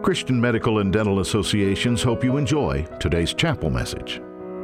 Christian Medical and Dental Associations hope you enjoy today's chapel message.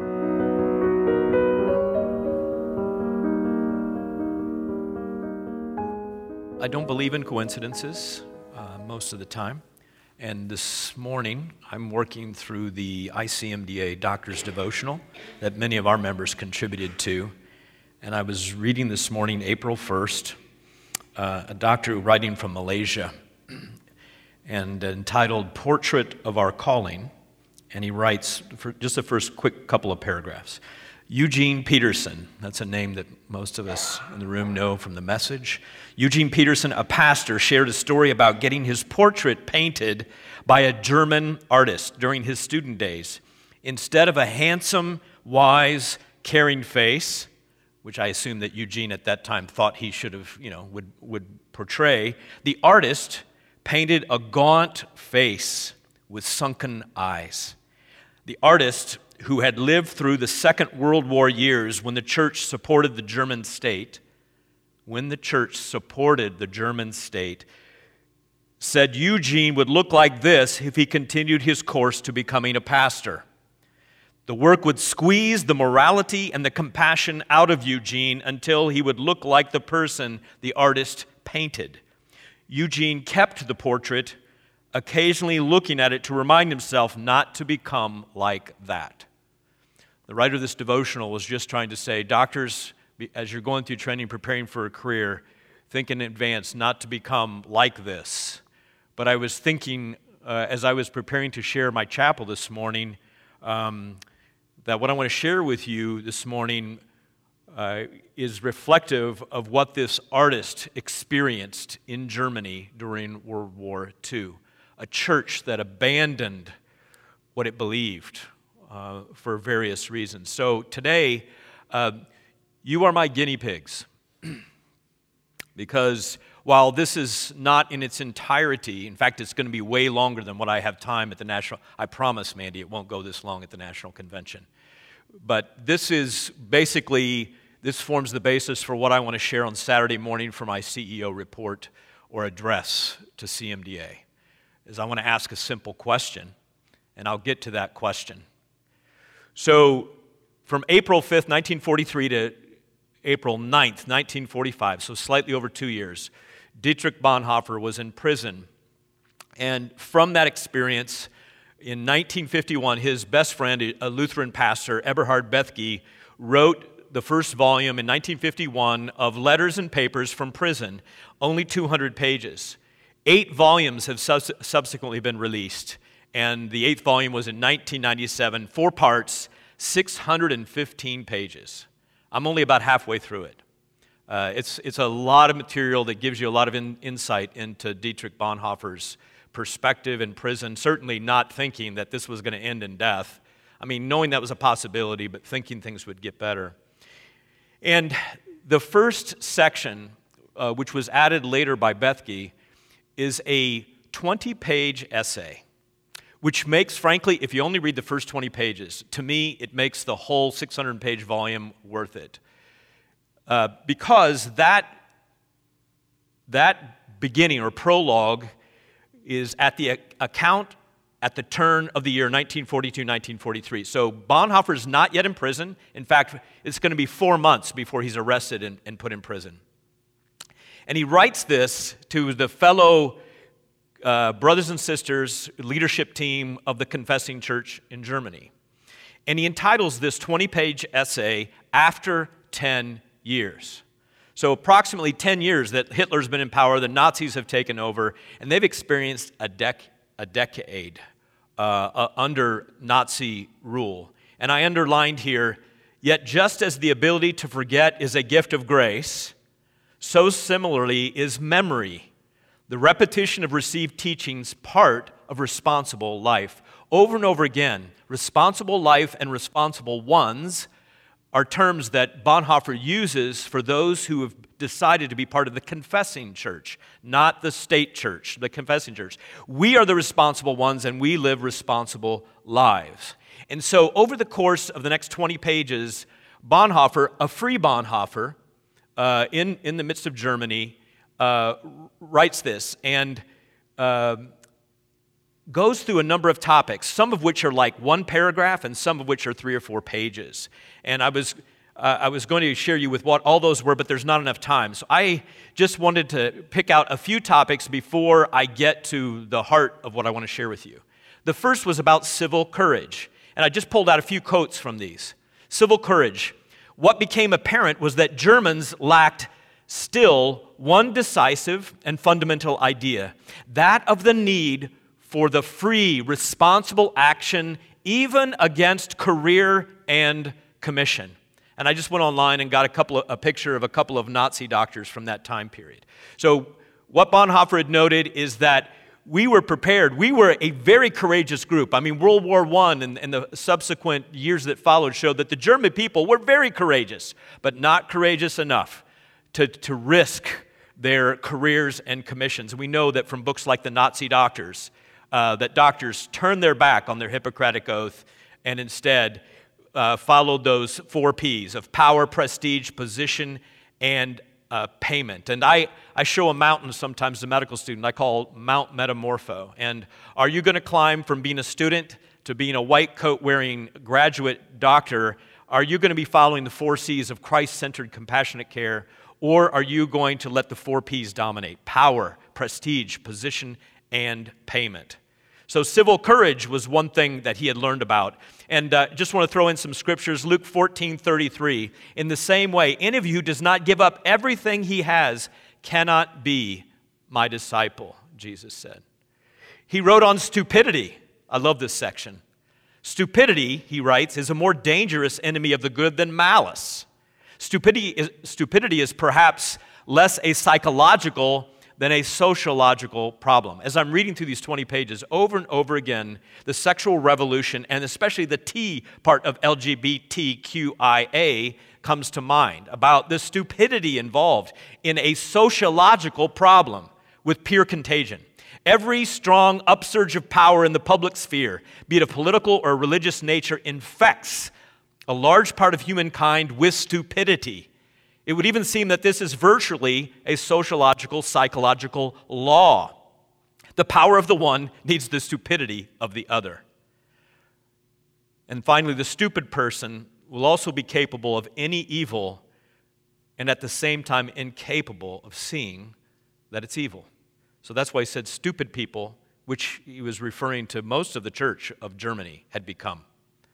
I don't believe in coincidences most of the time. And this morning, I'm working through the ICMDA Doctor's Devotional that many of our members contributed to. And I was reading this morning, April 1st, a doctor writing from Malaysia, and entitled Portrait of Our Calling. And he writes, for just the first quick couple of paragraphs, Eugene Peterson, that's a name that most of us in the room know from the message. Eugene Peterson, a pastor, shared a story about getting his portrait painted by a German artist during his student days. Instead of a handsome, wise, caring face, which I assume that Eugene at that time thought he should have, would portray, the artist painted a gaunt face with sunken eyes. The artist, who had lived through the Second World War years when the church supported the German state, said Eugene would look like this if he continued his course to becoming a pastor. The work would squeeze the morality and the compassion out of Eugene until he would look like the person the artist painted. Eugene kept the portrait, occasionally looking at it to remind himself not to become like that. The writer of this devotional was just trying to say, doctors, as you're going through training, preparing for a career, think in advance not to become like this. But I was thinking, as I was preparing to share my chapel this morning, that what I want to share with you this morning is reflective of what this artist experienced in Germany during World War II. A church that abandoned what it believed for various reasons. So today, you are my guinea pigs. Because while this is not in its entirety, in fact, it's going to be way longer than what I have time at the National, I promise, Mandy, it won't go this long at the National Convention. But this forms the basis for what I want to share on Saturday morning for my CEO report or address to CMDA. Is I want to ask a simple question, and I'll get to that question. So, from April 5th, 1943 to April 9th, 1945, so slightly over 2 years, Dietrich Bonhoeffer was in prison. And from that experience, in 1951, his best friend, a Lutheran pastor, Eberhard Bethge, wrote the first volume in 1951 of Letters and Papers from Prison, only 200 pages. 8 volumes have subsequently been released, and the 8th volume was in 1997, 4 parts, 615 pages. I'm only about halfway through it. It's a lot of material that gives you a lot of insight into Dietrich Bonhoeffer's perspective in prison, certainly not thinking that this was going to end in death. I mean, knowing that was a possibility, but thinking things would get better. And the first section, which was added later by Bethge, is a 20-page essay, which makes, frankly, if you only read the first 20 pages, to me, it makes the whole 600-page volume worth it. Because that beginning or prologue is at the account at the turn of the year 1942-1943. So Bonhoeffer's not yet in prison. In fact, it's going to be 4 months before he's arrested and put in prison. And he writes this to the fellow brothers and sisters, leadership team of the Confessing Church in Germany. And he entitles this 20-page essay, After 10 Years. So approximately 10 years that Hitler's been in power, the Nazis have taken over, and they've experienced a decade under Nazi rule. And I underlined here, yet just as the ability to forget is a gift of grace, so similarly is memory, the repetition of received teachings, part of responsible life. Over and over again, responsible life and responsible ones are terms that Bonhoeffer uses for those who have decided to be part of the confessing church, not the state church, the confessing church. We are the responsible ones, and we live responsible lives. And so over the course of the next 20 pages, Bonhoeffer, a free Bonhoeffer, in the midst of Germany, writes this. And goes through a number of topics, some of which are like one paragraph and some of which are 3 or 4 pages. And I was going to share you with what all those were, but there's not enough time. So I just wanted to pick out a few topics before I get to the heart of what I want to share with you. The first was about civil courage, and I just pulled out a few quotes from these. Civil courage. What became apparent was that Germans lacked still one decisive and fundamental idea, that of the need for the free, responsible action even against career and commission. And I just went online and got a picture of a couple of Nazi doctors from that time period. So what Bonhoeffer had noted is that we were prepared. We were a very courageous group. I mean, World War I and the subsequent years that followed showed that the German people were very courageous, but not courageous enough to risk their careers and commissions. We know that from books like The Nazi Doctors, that doctors turned their back on their Hippocratic Oath and instead followed those 4 Ps of power, prestige, position, and payment. And I show a mountain sometimes to a medical student I call Mount Metamorpho. And are you going to climb from being a student to being a white coat wearing graduate doctor? Are you going to be following the 4 Cs of Christ-centered compassionate care, or are you going to let the 4 Ps dominate? Power, prestige, position, and payment. So civil courage was one thing that he had learned about. And just want to throw in some scriptures. Luke 14:33. In the same way, any of you who does not give up everything he has cannot be my disciple, Jesus said. He wrote on stupidity. I love this section. Stupidity, he writes, is a more dangerous enemy of the good than malice. Stupidity is perhaps less a psychological than a sociological problem. As I'm reading through these 20 pages, over and over again, the sexual revolution, and especially the T part of LGBTQIA, comes to mind about the stupidity involved in a sociological problem with peer contagion. Every strong upsurge of power in the public sphere, be it of political or religious nature, infects a large part of humankind with stupidity. It would even seem that this is virtually a sociological, psychological law. The power of the one needs the stupidity of the other. And finally, the stupid person will also be capable of any evil and at the same time incapable of seeing that it's evil. So that's why he said stupid people, which he was referring to most of the church of Germany had become.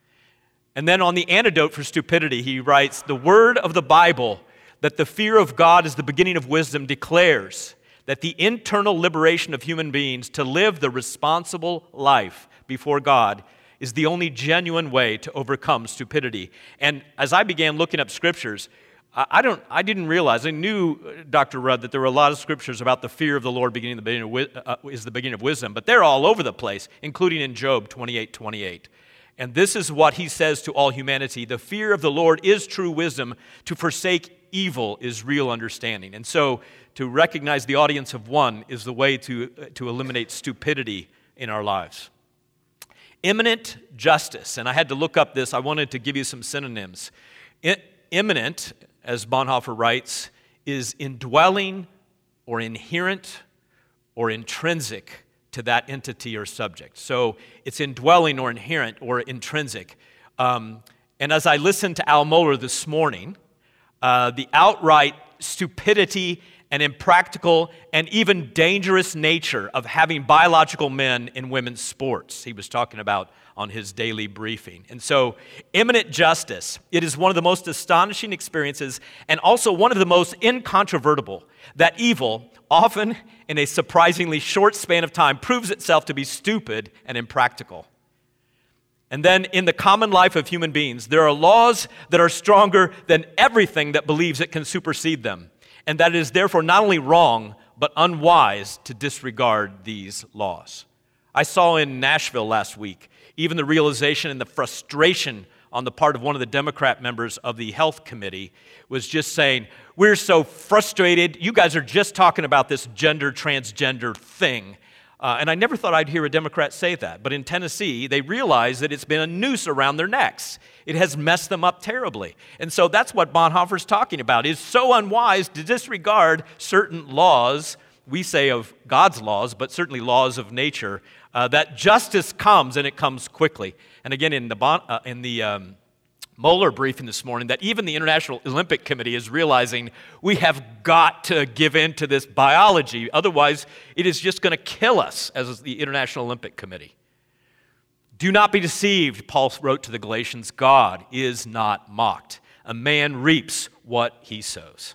And then on the antidote for stupidity, he writes, the word of the Bible, that the fear of God is the beginning of wisdom, declares that the internal liberation of human beings to live the responsible life before God is the only genuine way to overcome stupidity. And as I began looking up scriptures, I didn't realize, I knew, Dr. Rudd, that there were a lot of scriptures about the fear of the Lord is the beginning of wisdom, but they're all over the place, including in Job 28:28. And this is what he says to all humanity: the fear of the Lord is true wisdom, to forsake evil is real understanding. And so to recognize the audience of one is the way to eliminate stupidity in our lives. Imminent justice, and I had to look up this. I wanted to give you some synonyms. Imminent, as Bonhoeffer writes, is indwelling or inherent or intrinsic to that entity or subject. So it's indwelling or inherent or intrinsic. And as I listened to Al Mohler this morning, the outright stupidity and impractical and even dangerous nature of having biological men in women's sports, he was talking about on his daily briefing. And so, imminent justice, it is one of the most astonishing experiences and also one of the most incontrovertible, that evil, often in a surprisingly short span of time, proves itself to be stupid and impractical. And then in the common life of human beings, there are laws that are stronger than everything that believes it can supersede them. And that it is therefore not only wrong, but unwise to disregard these laws. I saw in Nashville last week even the realization and the frustration on the part of one of the Democrat members of the Health Committee was just saying, we're so frustrated, you guys are just talking about this transgender thing. And I never thought I'd hear a Democrat say that. But in Tennessee, they realize that it's been a noose around their necks. It has messed them up terribly. And so that's what Bonhoeffer's talking about. It's so unwise to disregard certain laws we say of God's laws, but certainly laws of nature, that justice comes and it comes quickly. And again, in the Mueller briefing this morning, that even the International Olympic Committee is realizing we have got to give in to this biology. Otherwise, it is just going to kill us as the International Olympic Committee. Do not be deceived, Paul wrote to the Galatians. God is not mocked. A man reaps what he sows.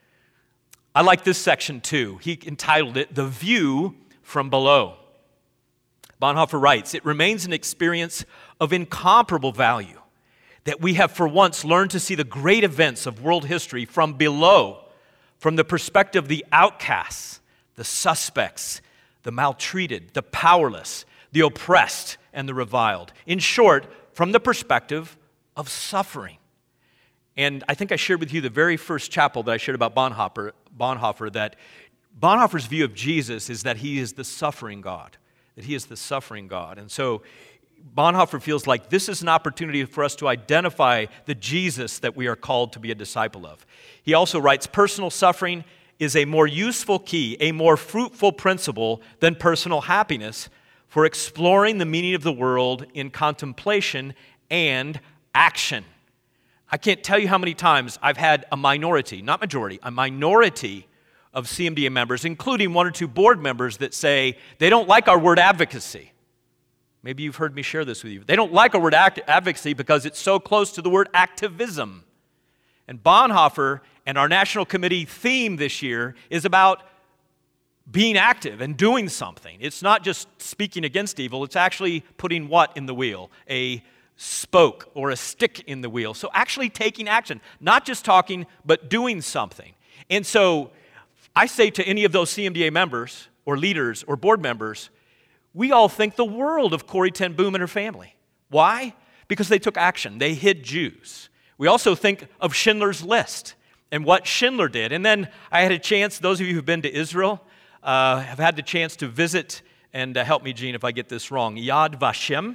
I like this section too. He entitled it, The View from Below. Bonhoeffer writes, it remains an experience of incomparable value that we have for once learned to see the great events of world history from below, from the perspective of the outcasts, the suspects, the maltreated, the powerless, the oppressed, and the reviled. In short, from the perspective of suffering. And I think I shared with you the very first chapel that I shared about Bonhoeffer, that Bonhoeffer's view of Jesus is that he is the suffering God, that he is the suffering God. And so Bonhoeffer feels like this is an opportunity for us to identify the Jesus that we are called to be a disciple of. He also writes, personal suffering is a more useful key, a more fruitful principle than personal happiness for exploring the meaning of the world in contemplation and action. I can't tell you how many times I've had a minority, not majority, a minority of CMDA members, including one or two board members, that say they don't like our word advocacy. Maybe you've heard me share this with you. They don't like our word advocacy because it's so close to the word activism. And Bonhoeffer and our National Committee theme this year is about being active and doing something. It's not just speaking against evil, it's actually putting what in the wheel? A spoke or a stick in the wheel. So actually taking action, not just talking, but doing something. And so I say to any of those CMDA members or leaders or board members, we all think the world of Corrie ten Boom and her family. Why? Because they took action. They hid Jews. We also think of Schindler's List and what Schindler did. And then I had a chance, those of you who've been to Israel have had the chance to visit, and help me, Gene, if I get this wrong, Yad Vashem.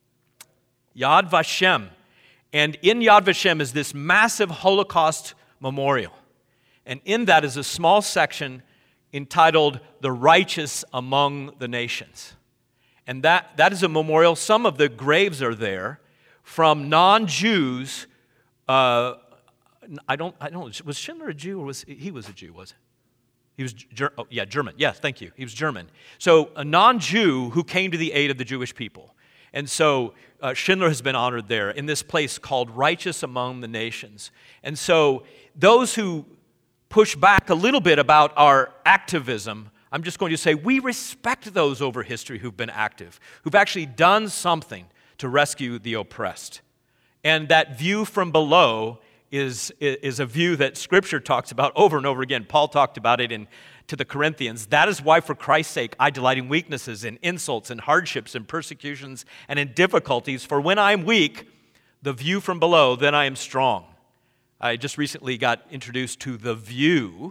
Yad Vashem. And in Yad Vashem is this massive Holocaust memorial. And in that is a small section entitled The Righteous Among the Nations. And that is a memorial. Some of the graves are there from non-Jews. I don't. Was Schindler a Jew, or he was a Jew? Was it? He was German. Yes, thank you. He was German. So a non-Jew who came to the aid of the Jewish people. And so Schindler has been honored there in this place called Righteous Among the Nations. And so those who push back a little bit about our activism, I'm just going to say we respect those over history who've been active, who've actually done something to rescue the oppressed. And that view from below is a view that Scripture talks about over and over again. Paul talked about it to the Corinthians. That is why, for Christ's sake, I delight in weaknesses, in insults, in hardships, in persecutions, and in difficulties. For when I am weak, the view from below, then I am strong. I just recently got introduced to The View,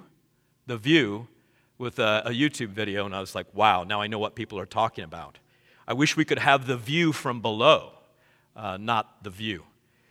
with a YouTube video, and I was like, wow, now I know what people are talking about. I wish we could have the view from below, not the view.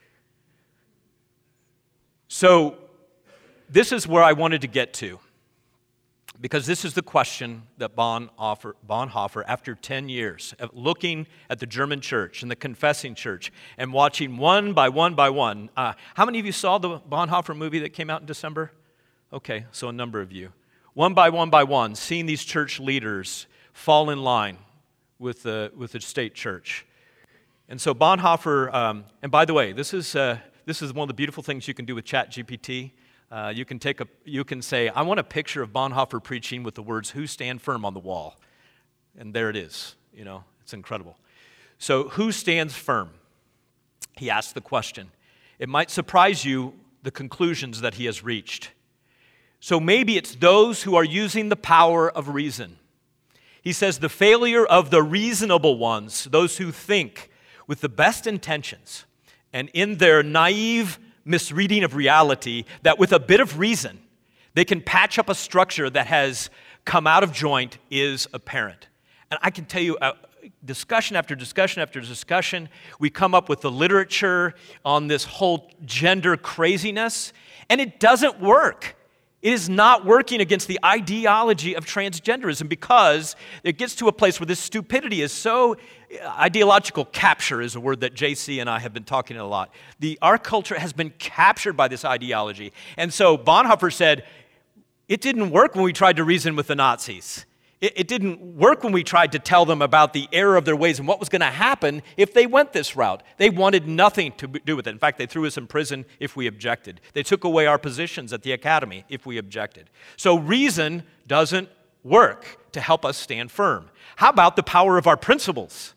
So this is where I wanted to get to, because this is the question that Bonhoeffer, after 10 years of looking at the German church and the confessing church and watching one by one, how many of you saw the Bonhoeffer movie that came out in December? Okay, so a number of you. One by one, seeing these church leaders fall in line with the state church. And so Bonhoeffer, and by the way, this is one of the beautiful things you can do with ChatGPT. You can say, I want a picture of Bonhoeffer preaching with the words, "Who stand firm" on the wall. And there it is. It's incredible. So who stands firm? He asked the question. It might surprise you the conclusions that he has reached. So maybe it's those who are using the power of reason. He says the failure of the reasonable ones, those who think with the best intentions, and in their naive misreading of reality, that with a bit of reason, they can patch up a structure that has come out of joint, is apparent. And I can tell you, discussion after discussion after discussion, we come up with the literature on this whole gender craziness, and it doesn't work. It is not working against the ideology of transgenderism because it gets to a place where this stupidity is so ideological. Capture is a word that JC and I have been talking a lot. Our culture has been captured by this ideology. And so Bonhoeffer said, it didn't work when we tried to reason with the Nazis. It didn't work when we tried to tell them about the error of their ways and what was going to happen if they went this route. They wanted nothing to do with it. In fact, they threw us in prison if we objected. They took away our positions at the academy if we objected. So reason doesn't work to help us stand firm. How about the power of our principles?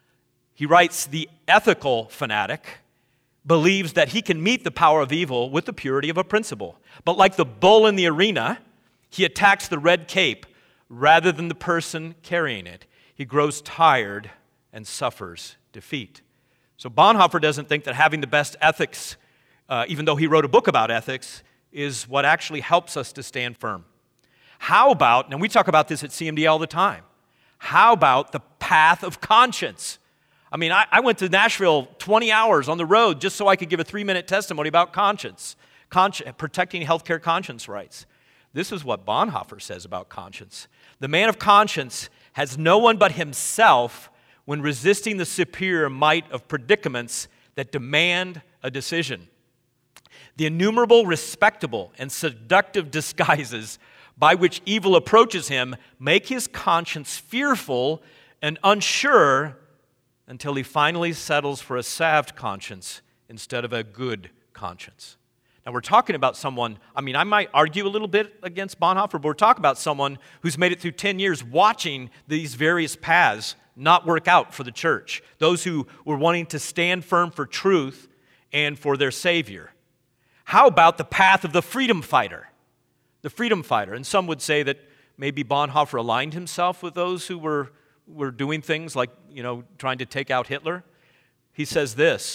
He writes, the ethical fanatic believes that he can meet the power of evil with the purity of a principle. But like the bull in the arena, he attacks the red cape rather than the person carrying it. He grows tired and suffers defeat. So Bonhoeffer doesn't think that having the best ethics, even though he wrote a book about ethics, is what actually helps us to stand firm. How about, and we talk about this at CMD all the time, how about the path of conscience? I mean, I went to Nashville 20 hours on the road just so I could give a 3-minute testimony about conscience, protecting healthcare conscience rights. This is what Bonhoeffer says about conscience. The man of conscience has no one but himself when resisting the superior might of predicaments that demand a decision. The innumerable respectable and seductive disguises by which evil approaches him make his conscience fearful and unsure until he finally settles for a salved conscience instead of a good conscience. Now, we're talking about someone, I might argue a little bit against Bonhoeffer, but we're talking about someone who's made it through 10 years watching these various paths not work out for the church. Those who were wanting to stand firm for truth and for their Savior. How about the path of the freedom fighter? The freedom fighter. And some would say that maybe Bonhoeffer aligned himself with those who were doing things like, trying to take out Hitler. He says this,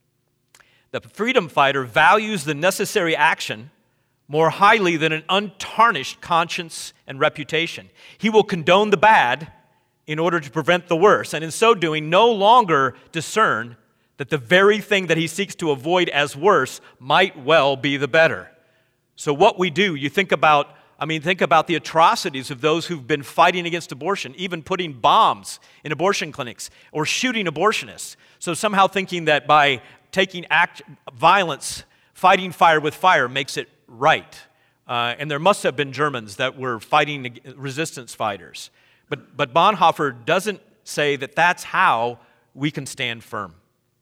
the freedom fighter values the necessary action more highly than an untarnished conscience and reputation. He will condone the bad in order to prevent the worse, and in so doing no longer discern that the very thing that he seeks to avoid as worse might well be the better. So what we do, you think about the atrocities of those who've been fighting against abortion, even putting bombs in abortion clinics or shooting abortionists. So somehow thinking that by taking violence, fighting fire with fire makes it right. And there must have been Germans that were fighting resistance fighters. But Bonhoeffer doesn't say that that's how we can stand firm.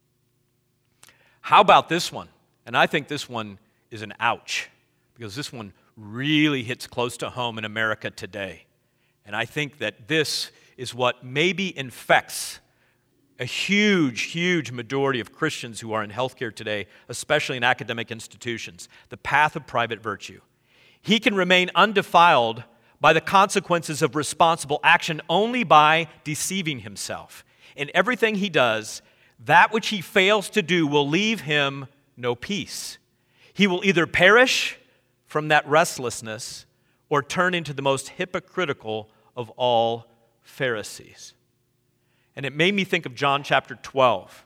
How about this one? And I think this one is an ouch, because this one really hits close to home in America today. And I think that this is what maybe infects a huge, huge majority of Christians who are in healthcare today, especially in academic institutions, the path of private virtue. He can remain undefiled by the consequences of responsible action only by deceiving himself. In everything he does, that which he fails to do will leave him no peace. He will either perish from that restlessness or turn into the most hypocritical of all Pharisees. And it made me think of John chapter 12,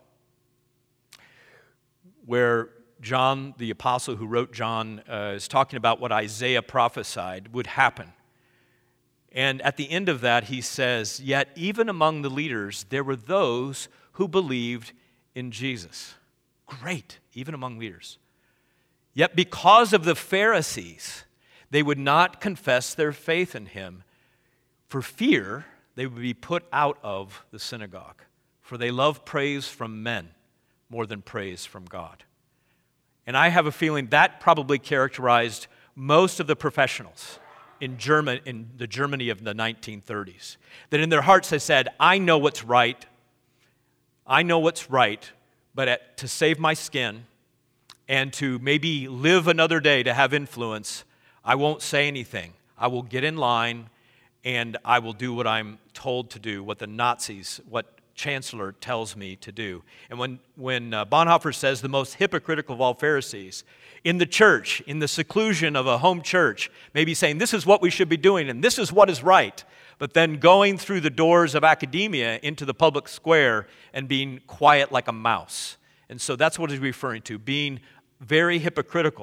where John, the apostle who wrote John, is talking about what Isaiah prophesied would happen. And at the end of that, he says, yet even among the leaders, there were those who believed in Jesus. Great, even among leaders. Yet because of the Pharisees, they would not confess their faith in him for fear they would be put out of the synagogue, for they love praise from men more than praise from God. And I have a feeling that probably characterized most of the professionals in the Germany of the 1930s. That in their hearts they said, I know what's right, but to save my skin and to maybe live another day to have influence, I won't say anything. I will get in line and I will do what I'm told to do, what Chancellor tells me to do. And when Bonhoeffer says the most hypocritical of all Pharisees, in the church, in the seclusion of a home church, maybe saying this is what we should be doing and this is what is right, but then going through the doors of academia into the public square and being quiet like a mouse. And so that's what he's referring to, being very hypocritical.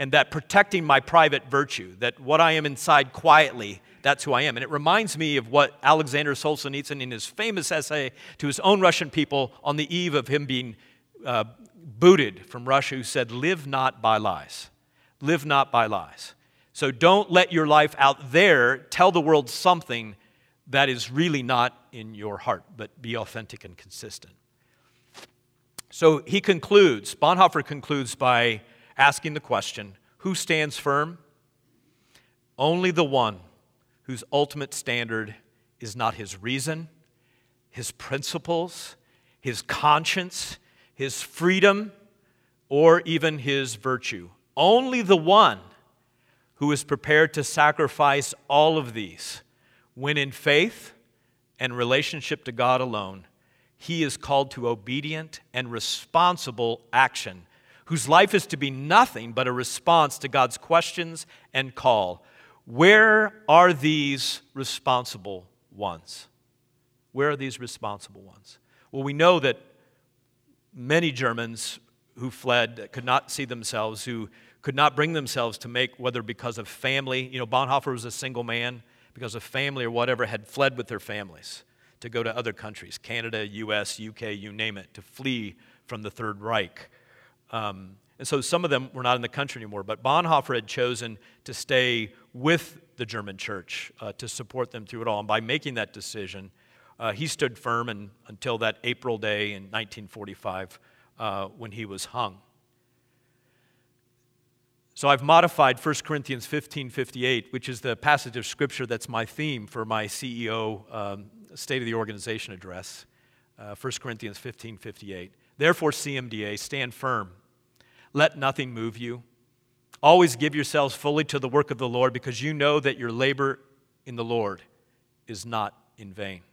and that protecting my private virtue, that what I am inside quietly, that's who I am. And it reminds me of what Alexander Solzhenitsyn, in his famous essay to his own Russian people on the eve of him being booted from Russia, who said, "Live not by lies. Live not by lies." So don't let your life out there tell the world something that is really not in your heart, but be authentic and consistent. So Bonhoeffer concludes by asking the question, who stands firm? Only the one whose ultimate standard is not his reason, his principles, his conscience, his freedom, or even his virtue. Only the one who is prepared to sacrifice all of these when in faith and relationship to God alone, he is called to obedient and responsible action, whose life is to be nothing but a response to God's questions and call. Where are these responsible ones? Where are these responsible ones? Well, we know that many Germans who fled could not see themselves, who could not bring themselves to make, whether because of family, Bonhoeffer was a single man, because of family or whatever, had fled with their families to go to other countries, Canada, US, UK, you name it, to flee from the Third Reich. And so some of them were not in the country anymore, but Bonhoeffer had chosen to stay with the German church to support them through it all. And by making that decision, he stood firm until that April day in 1945 when he was hung. So I've modified 1 Corinthians 15:58, which is the passage of Scripture that's my theme for my CEO State of the Organization address, 1 Corinthians 15:58. Therefore, CMDA, stand firm. Let nothing move you. Always give yourselves fully to the work of the Lord, because you know that your labor in the Lord is not in vain.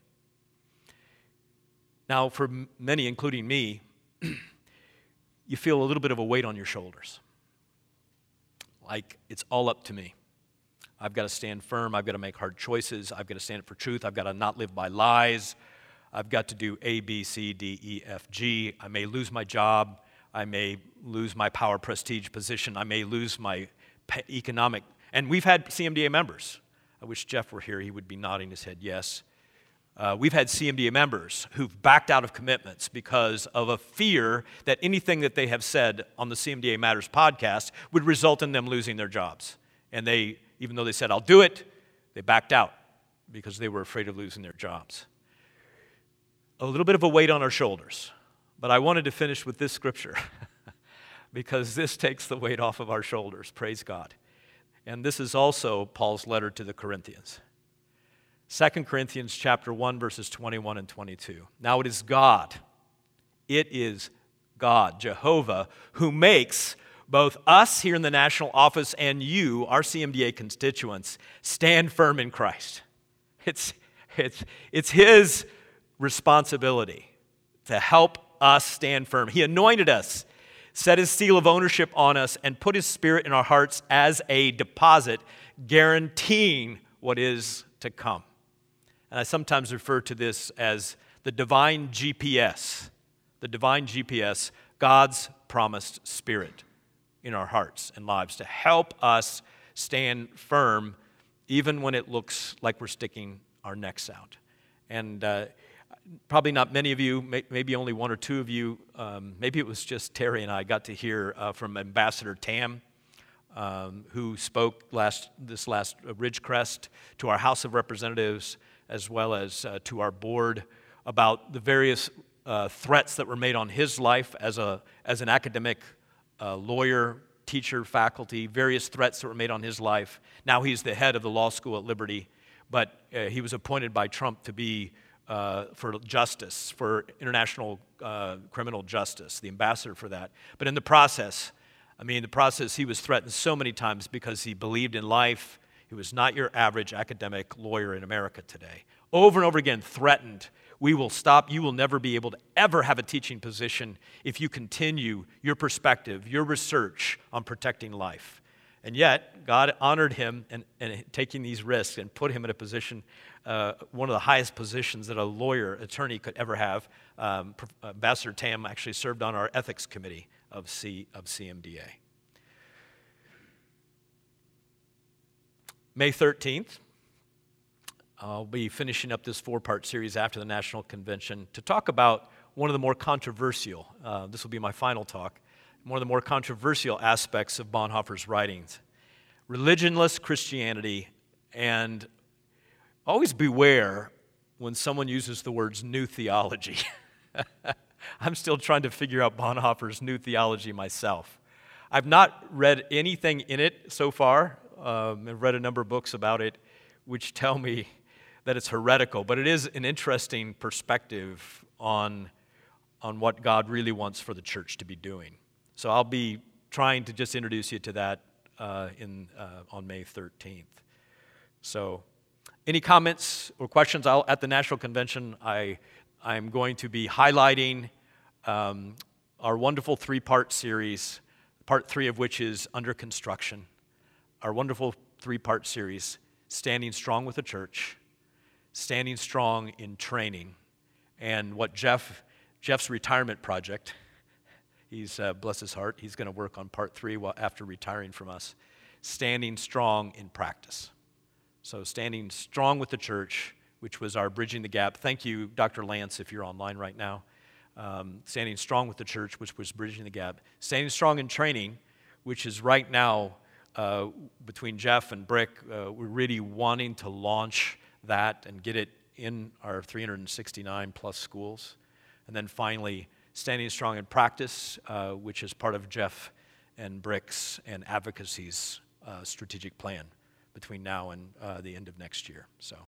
Now, for many, including me, you feel a little bit of a weight on your shoulders. Like it's all up to me. I've got to stand firm. I've got to make hard choices. I've got to stand up for truth. I've got to not live by lies. I've got to do A, B, C, D, E, F, G. I may lose my job. I may lose my power, prestige, position. I may lose my economic. And we've had CMDA members. I wish Jeff were here. He would be nodding his head yes. We've had CMDA members who've backed out of commitments because of a fear that anything that they have said on the CMDA Matters podcast would result in them losing their jobs. And they, even though they said, I'll do it, they backed out because they were afraid of losing their jobs. A little bit of a weight on our shoulders. But I wanted to finish with this scripture because this takes the weight off of our shoulders. Praise God. And this is also Paul's letter to the Corinthians. 2 Corinthians chapter 1, verses 21 and 22. Now it is God, Jehovah, who makes both us here in the national office and you, our CMDA constituents, stand firm in Christ. It's His responsibility to help us stand firm. He anointed us, set His seal of ownership on us, and put His Spirit in our hearts as a deposit, guaranteeing what is to come. And I sometimes refer to this as the divine GPS, God's promised Spirit in our hearts and lives to help us stand firm even when it looks like we're sticking our necks out. And probably not many of you, maybe only one or two of you, maybe it was just Terry and I got to hear from Ambassador Tam, who spoke this last Ridgecrest to our House of Representatives as well as to our board about the various threats that were made on his life as an academic lawyer, teacher, faculty, various threats that were made on his life. Now he's the head of the law school at Liberty, but he was appointed by Trump to be for justice, for international criminal justice, the ambassador for that. But in the process, he was threatened so many times because he believed in life. He was not your average academic lawyer in America today. Over and over again, threatened. We will stop. You will never be able to ever have a teaching position if you continue your perspective, your research on protecting life. And yet, God honored him and taking these risks and put him in a position, one of the highest positions that a lawyer, attorney could ever have. Ambassador Tam actually served on our ethics committee of CMDA. May 13th, I'll be finishing up this 4-part series after the National Convention to talk about one of the more controversial, this will be my final talk, one of the more controversial aspects of Bonhoeffer's writings, religionless Christianity. And always beware when someone uses the words new theology. I'm still trying to figure out Bonhoeffer's new theology myself. I've not read anything in it so far. I've read a number of books about it which tell me that it's heretical, but it is an interesting perspective on what God really wants for the church to be doing. So I'll be trying to just introduce you to that on May 13th. So any comments or questions? At the National Convention, I'm going to be highlighting our wonderful 3-part series, part 3 of which is under construction. Our wonderful 3-part series, Standing Strong with the Church, Standing Strong in Training, and what Jeff's retirement project, he's, bless his heart, he's going to work on part 3 after retiring from us, Standing Strong in Practice. So Standing Strong with the Church, which was our Bridging the Gap. Thank you, Dr. Lance, if you're online right now. Standing Strong with the Church, which was Bridging the Gap. Standing Strong in Training, which is right now between Jeff and Brick, we're really wanting to launch that and get it in our 369 plus schools. And then finally, Standing Strong in Practice, which is part of Jeff and Brick's and Advocacy's strategic plan between now and the end of next year. So.